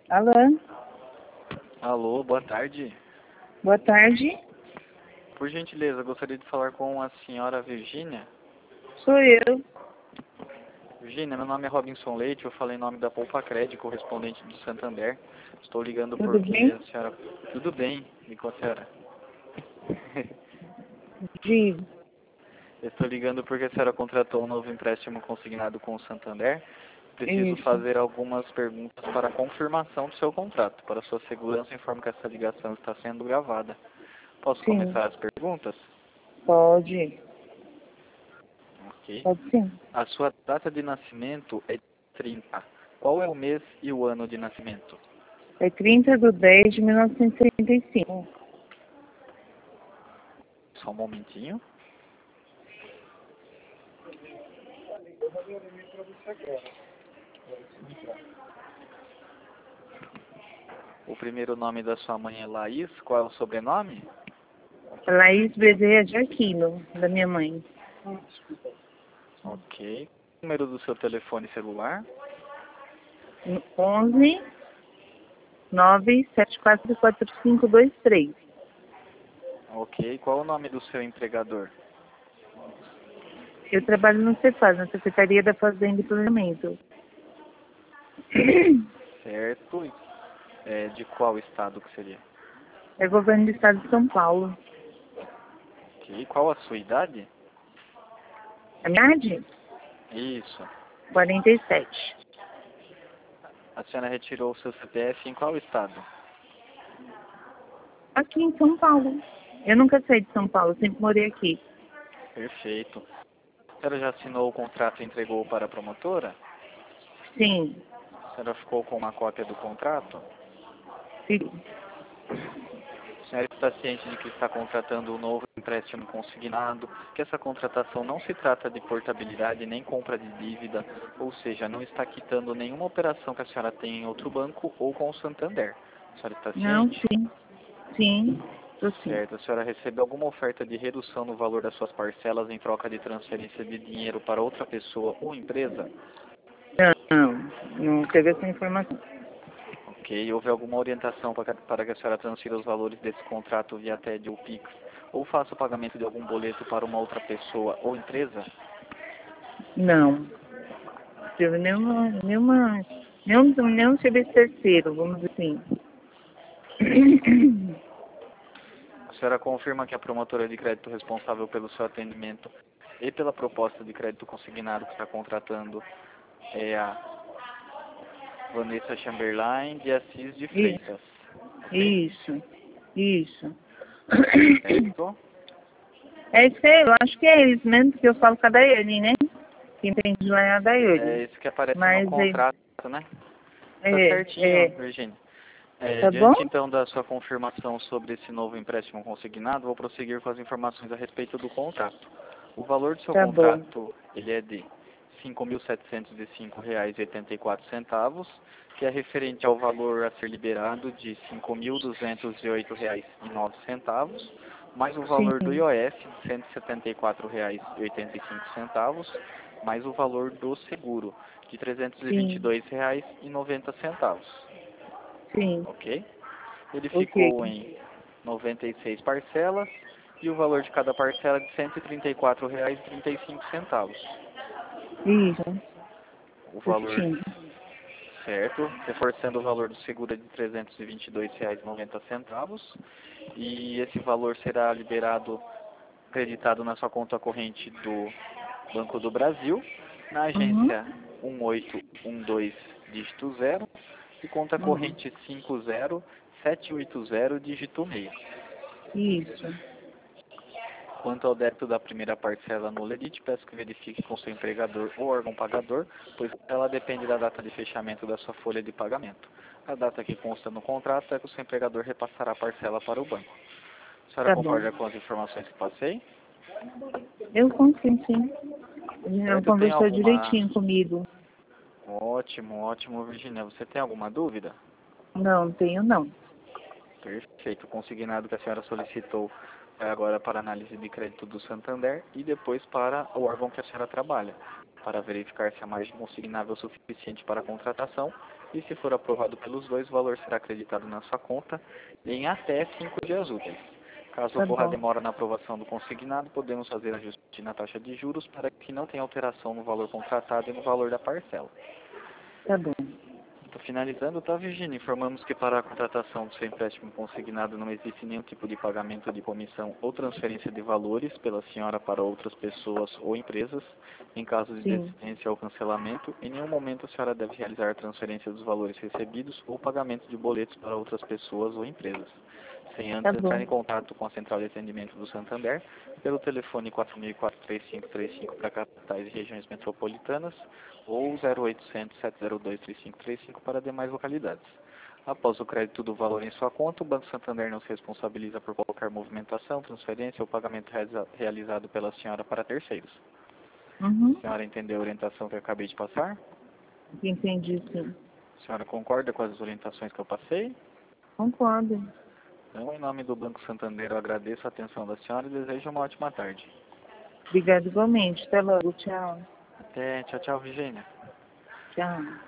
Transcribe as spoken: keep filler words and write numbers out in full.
Alô? Alô, boa tarde. Boa tarde. Por gentileza, gostaria de falar com a senhora Virgínia. Sou eu. Virgínia, meu nome é Robinson Leite, eu falei em nome da Poupa Cred, correspondente do Santander. Estou ligando Tudo porque bem? a senhora... Tudo bem, e com a senhora? Digo. Estou ligando porque a senhora contratou um novo empréstimo consignado com o Santander. Preciso Isso. fazer algumas perguntas para confirmação do seu contrato. Para sua segurança, informo que essa ligação está sendo gravada. Posso Sim. começar as perguntas? Pode. Ok. Pode sim. A sua data de nascimento é trinta. Qual é o mês e o ano de nascimento? É trinta de dez de mil novecentos e setenta e cinco. Só um momentinho. O primeiro nome da sua mãe é Laís. Qual é o sobrenome? Laís Bezerra de Aquino, da minha mãe. Ok. O número do seu telefone celular? onze nove sete quatro quatro cinco dois três. Ok. Qual é o nome do seu empregador? Eu trabalho no Cefaz, na Secretaria da Fazenda e Planejamento. Certo. É, de qual estado que seria? É governo do estado de São Paulo. Ok. Qual a sua idade? A minha idade? Isso. quarenta e sete. A senhora retirou o seu C P F em qual estado? Aqui em São Paulo. Eu nunca saí de São Paulo, sempre morei aqui. Perfeito. A senhora já assinou o contrato e entregou para a promotora? Sim. A senhora ficou com uma cópia do contrato? Sim. A senhora está ciente de que está contratando um novo empréstimo consignado, que essa contratação não se trata de portabilidade nem compra de dívida, ou seja, não está quitando nenhuma operação que a senhora tem em outro banco ou com o Santander. A senhora está Não, ciente? sim. Sim. Tô sim. Certo. A senhora recebeu alguma oferta de redução no valor das suas parcelas em troca de transferência de dinheiro para outra pessoa ou empresa? Não, não teve essa informação. Ok. Houve alguma orientação para que para que a senhora transfira os valores desse contrato via T E D ou Pix, ou faça o pagamento de algum boleto para uma outra pessoa ou empresa? Não. Não teve nenhuma, nenhuma, nenhum, nenhum serviço terceiro, vamos dizer assim. A senhora confirma que a promotora de crédito responsável pelo seu atendimento e pela proposta de crédito consignado que está contratando é a Vanessa Chamberlain de Assis de Isso, Freitas, ok? isso, isso. Certo? É isso aí, eu acho que é isso mesmo, porque eu falo com a Daiane, né? Quem entende lá é a É Daiane. isso que aparece no Mas é, contrato, né? Tá é, certinho, é, Virginia. É, tá bom? diante então da sua confirmação sobre esse novo empréstimo consignado, vou prosseguir com as informações a respeito do contrato. O valor do seu Tá bom. contrato ele é de cinco mil setecentos e cinco reais e oitenta e quatro centavos, que é referente ao valor a ser liberado de cinco mil duzentos e oito reais e nove centavos, mais o valor do Sim, I O F de cento e setenta e quatro reais e oitenta e cinco centavos, mais o valor do seguro de trezentos e vinte e sim, dois reais e noventa centavos. sim. Ok? Ele Ok. ficou em noventa e seis parcelas e o valor de cada parcela é de cento e trinta e quatro reais e trinta e cinco centavos. Isso, O valor certinho. certo, reforçando o valor do seguro é de trezentos e vinte e dois reais e noventa centavos e esse valor será liberado, creditado na sua conta corrente do Banco do Brasil, na Uhum. agência um oito um dois dígito zero e conta Uhum. corrente cinco zero sete oito zero dígito meio. Isso. Quanto ao débito da primeira parcela no Ledite, peço que verifique com seu empregador ou órgão pagador, pois ela depende da data de fechamento da sua folha de pagamento. A data que consta no contrato é que o seu empregador repassará a parcela para o banco. A senhora Tá bom. concorda com as informações que passei? Eu confio, sim. Ela Certo? Tem conversou alguma... direitinho comigo. Ótimo, ótimo, Virginia. Você tem alguma dúvida? Não, tenho não. Perfeito. O consignado que a senhora solicitou vai agora para a análise de crédito do Santander e depois para o órgão que a senhora trabalha, para verificar se a margem consignável é suficiente para a contratação e, se for aprovado pelos dois, o valor será acreditado na sua conta em até cinco dias úteis. Caso Tá ocorra bom, demora na aprovação do consignado, podemos fazer ajuste na taxa de juros para que não tenha alteração no valor contratado e no valor da parcela. tá bom. Estou finalizando, tá, Virginia? Informamos que para a contratação do seu empréstimo consignado não existe nenhum tipo de pagamento de comissão ou transferência de valores pela senhora para outras pessoas ou empresas. Em caso de Sim, desistência ou cancelamento, em nenhum momento a senhora deve realizar a transferência dos valores recebidos ou pagamento de boletos para outras pessoas ou empresas, sem tá antes entrar bom. em contato com a central de atendimento do Santander pelo telefone quatro mil e quatro, três cinco três cinco para capitais e regiões metropolitanas ou zero oitocentos, sete zero dois, três cinco três cinco para demais localidades. Após o crédito do valor em sua conta, o Banco Santander não se responsabiliza por qualquer movimentação, transferência ou pagamento realiza- realizado pela senhora para terceiros. Uhum. A senhora entendeu a orientação que eu acabei de passar? Entendi, sim. A senhora concorda com as orientações que eu passei? Concordo. Então, em nome do Banco Santander, eu agradeço a atenção da senhora e desejo uma ótima tarde. Obrigada igualmente. Até logo. Tchau. Até, tchau, tchau, Virginia. Tchau.